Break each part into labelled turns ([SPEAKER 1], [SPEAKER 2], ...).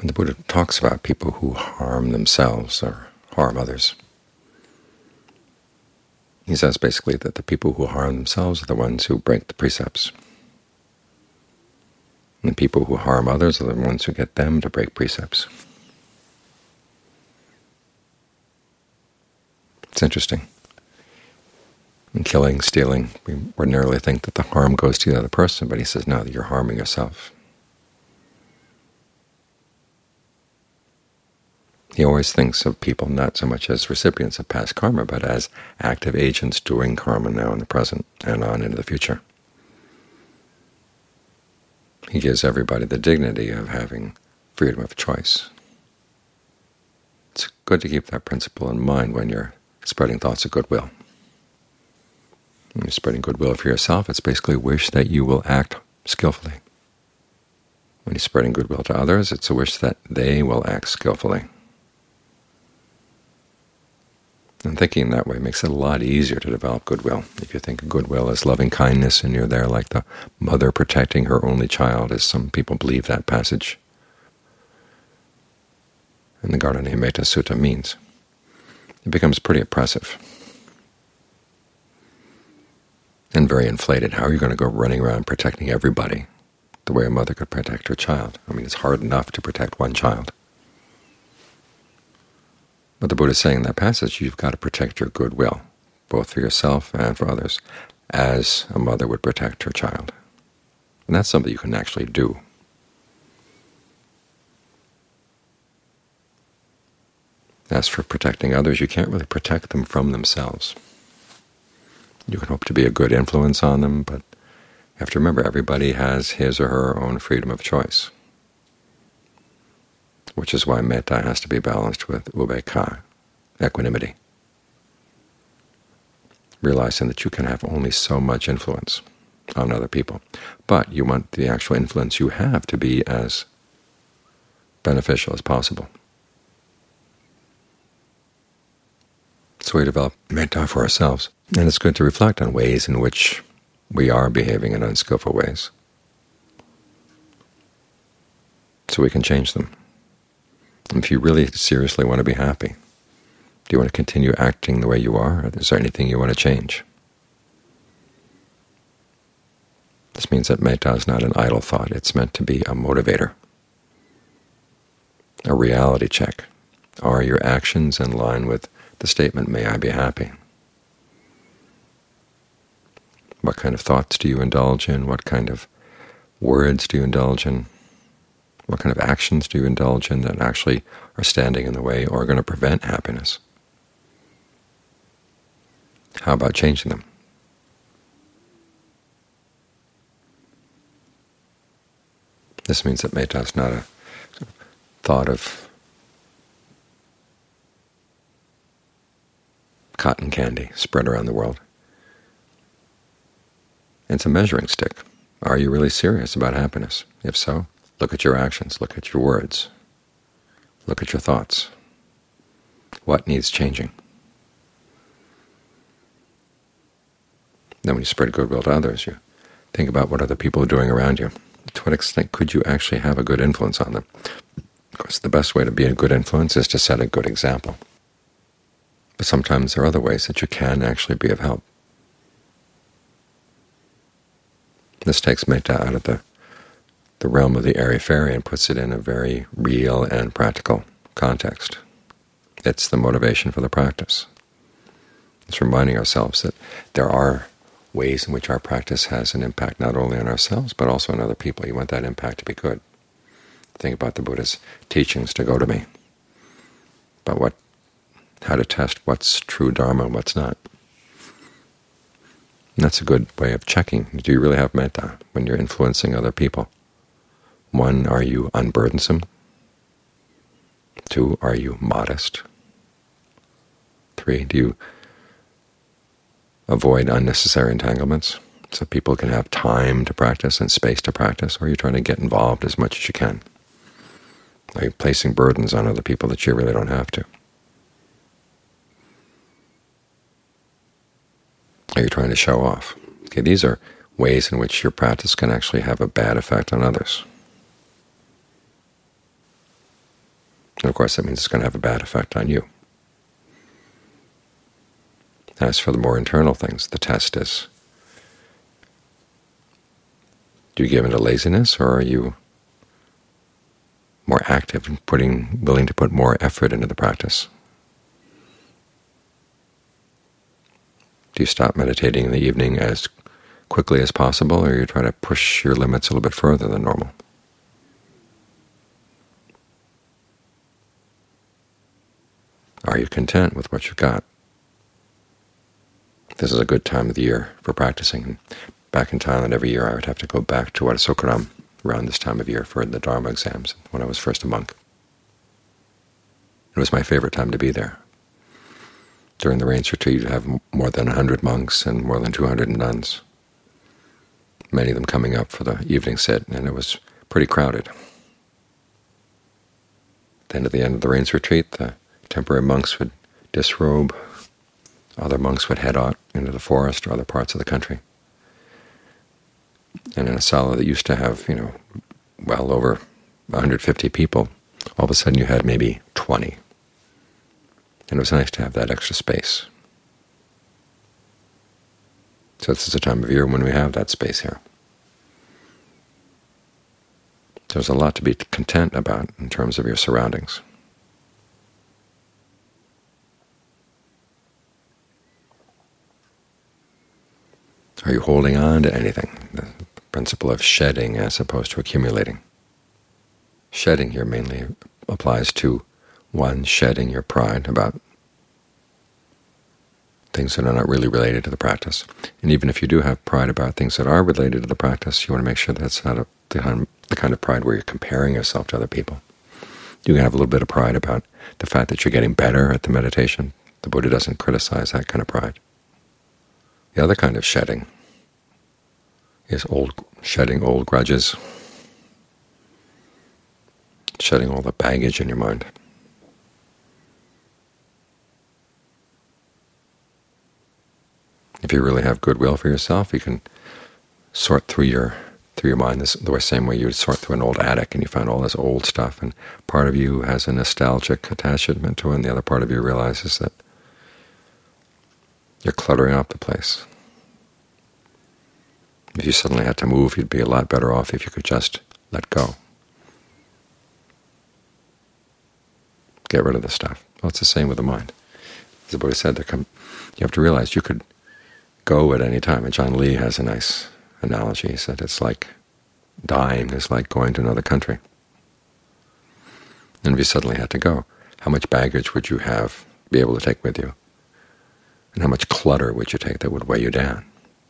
[SPEAKER 1] And the Buddha talks about people who harm themselves or harm others. He says basically that the people who harm themselves are the ones who break the precepts. And the people who harm others are the ones who get them to break precepts. It's interesting. In killing, stealing, we ordinarily think that the harm goes to the other person, but he says, no, you're harming yourself. He always thinks of people not so much as recipients of past karma, but as active agents doing karma now in the present and on into the future. He gives everybody the dignity of having freedom of choice. It's good to keep that principle in mind when you're spreading thoughts of goodwill. When you're spreading goodwill for yourself, it's basically a wish that you will act skillfully. When you're spreading goodwill to others, it's a wish that they will act skillfully. And thinking that way makes it a lot easier to develop goodwill. If you think of goodwill as loving kindness and you're there like the mother protecting her only child, as some people believe that passage in the Gardhanimeta Sutta means, it becomes pretty oppressive and very inflated. How are you going to go running around protecting everybody the way a mother could protect her child? I mean, it's hard enough to protect one child. But the Buddha is saying in that passage, you've got to protect your goodwill, both for yourself and for others, as a mother would protect her child. And that's something you can actually do. As for protecting others, you can't really protect them from themselves. You can hope to be a good influence on them, but you have to remember everybody has his or her own freedom of choice, which is why metta has to be balanced with upekkha, equanimity, realizing that you can have only so much influence on other people, but you want the actual influence you have to be as beneficial as possible. So we develop metta for ourselves, and it's good to reflect on ways in which we are behaving in unskillful ways, so we can change them. If you really seriously want to be happy, do you want to continue acting the way you are, or is there anything you want to change? This means that metta is not an idle thought. It's meant to be a motivator, a reality check. Are your actions in line with the statement, may I be happy? What kind of thoughts do you indulge in? What kind of words do you indulge in? What kind of actions do you indulge in that actually are standing in the way or are going to prevent happiness? How about changing them? This means that metta is not a thought of cotton candy spread around the world. It's a measuring stick. Are you really serious about happiness? If so, look at your actions, look at your words, look at your thoughts. What needs changing? Then when you spread goodwill to others, you think about what other people are doing around you. To what extent could you actually have a good influence on them? Of course, the best way to be a good influence is to set a good example. But sometimes there are other ways that you can actually be of help. This takes metta out of the realm of the airy-fairy and puts it in a very real and practical context. It's the motivation for the practice. It's reminding ourselves that there are ways in which our practice has an impact not only on ourselves but also on other people. You want that impact to be good. Think about the Buddha's teachings to Gotami, about how to test what's true Dharma and what's not. And that's a good way of checking. Do you really have metta when you're influencing other people? 1, are you unburdensome? 2, are you modest? 3, do you avoid unnecessary entanglements so people can have time to practice and space to practice, or are you trying to get involved as much as you can? Are you placing burdens on other people that you really don't have to? Are you trying to show off? Okay, these are ways in which your practice can actually have a bad effect on others. And of course that means it's going to have a bad effect on you. As for the more internal things, the test is, do you give into laziness, or are you more active and willing to put more effort into the practice? Do you stop meditating in the evening as quickly as possible, or you try to push your limits a little bit further than normal? Are you content with what you've got? This is a good time of the year for practicing. Back in Thailand, every year I would have to go back to Wat Sokaram around this time of year for the Dharma exams when I was first a monk. It was my favorite time to be there. During the rains retreat, you'd have more than 100 monks and more than 200 nuns, many of them coming up for the evening sit, and it was pretty crowded. Then at the end of the rains retreat, the temporary monks would disrobe. Other monks would head out into the forest or other parts of the country. And in a sala that used to have, well over 150 people, all of a sudden you had maybe 20. And it was nice to have that extra space. So this is a time of year when we have that space here. There's a lot to be content about in terms of your surroundings. Are you holding on to anything? The principle of shedding as opposed to accumulating. Shedding here mainly applies to, one, shedding your pride about things that are not really related to the practice. And even if you do have pride about things that are related to the practice, you want to make sure that's not the kind of pride where you're comparing yourself to other people. You can have a little bit of pride about the fact that you're getting better at the meditation. The Buddha doesn't criticize that kind of pride. The other kind of shedding is shedding old grudges, shedding all the baggage in your mind. If you really have goodwill for yourself, you can sort through your mind the same way you would sort through an old attic, and you find all this old stuff, and part of you has a nostalgic attachment to it, and the other part of you realizes that you're cluttering up the place. If you suddenly had to move, you'd be a lot better off if you could just let go. Get rid of the stuff. Well, it's the same with the mind. As the Buddha said, you have to realize you could go at any time. And John Lee has a nice analogy. He said it's like dying is like going to another country. And if you suddenly had to go, how much baggage would you be able to take with you? And how much clutter would you take that would weigh you down?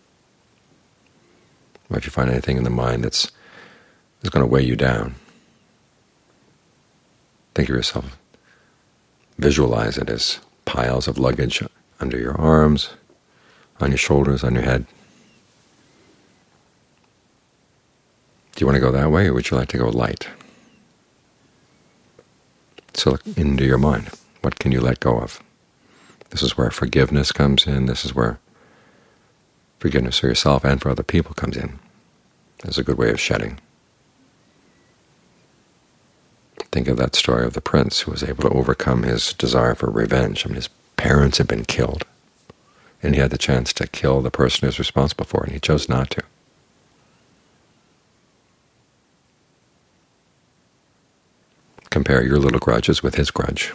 [SPEAKER 1] Or if you find anything in the mind that's going to weigh you down, think of yourself, visualize it as piles of luggage under your arms, on your shoulders, on your head. Do you want to go that way, or would you like to go light? So look into your mind. What can you let go of? This is where forgiveness comes in. This is where forgiveness for yourself and for other people comes in. It's a good way of shedding. Think of that story of the prince who was able to overcome his desire for revenge. I mean, his parents had been killed, and he had the chance to kill the person who was responsible for it, and he chose not to. Compare your little grudges with his grudge.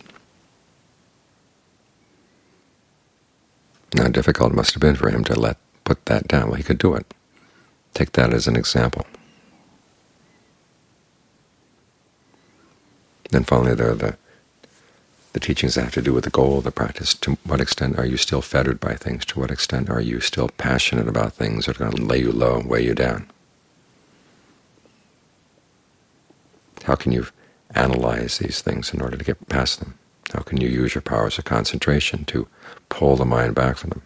[SPEAKER 1] How difficult it must have been for him to put that down. Well, he could do it. Take that as an example. Then finally, there are the teachings that have to do with the goal of the practice. To what extent are you still fettered by things? To what extent are you still passionate about things that are going to lay you low, weigh you down? How can you analyze these things in order to get past them? How can you use your powers of concentration to pull the mind back from them?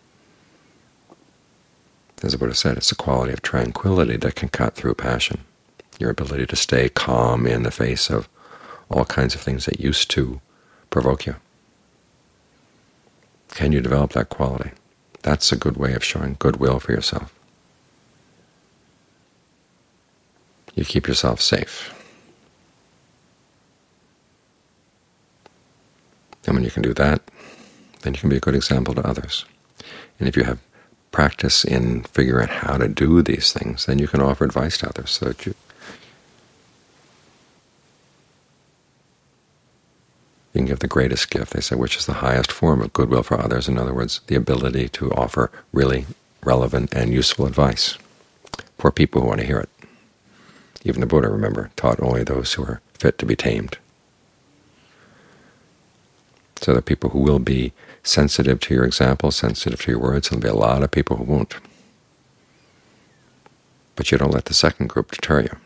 [SPEAKER 1] As the Buddha said, it's the quality of tranquility that can cut through passion, your ability to stay calm in the face of all kinds of things that used to provoke you. Can you develop that quality? That's a good way of showing goodwill for yourself. You keep yourself safe. can do that, then you can be a good example to others. And if you have practice in figuring out how to do these things, then you can offer advice to others so that you can give the greatest gift, they say, which is the highest form of goodwill for others. In other words, the ability to offer really relevant and useful advice for people who want to hear it. Even the Buddha, remember, taught only those who are fit to be tamed. So there are people who will be sensitive to your example, sensitive to your words, and there'll be a lot of people who won't. But you don't let the second group deter you.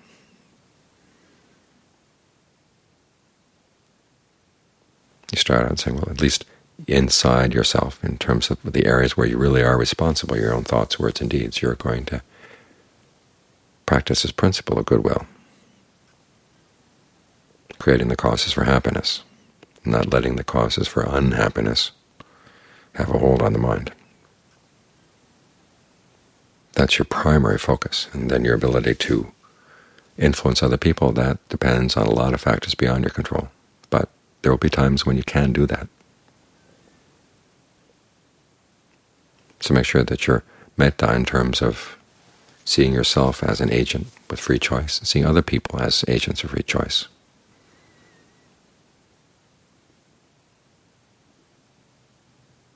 [SPEAKER 1] You start out saying, well, at least inside yourself, in terms of the areas where you really are responsible, your own thoughts, words, and deeds, you're going to practice this principle of goodwill, creating the causes for happiness, not letting the causes for unhappiness have a hold on the mind. That's your primary focus, and then your ability to influence other people, that depends on a lot of factors beyond your control. But there will be times when you can do that. So make sure that your metta, in terms of seeing yourself as an agent with free choice, and seeing other people as agents of free choice,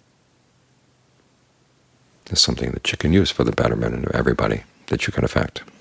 [SPEAKER 1] is something that you can use for the betterment of everybody that you can affect.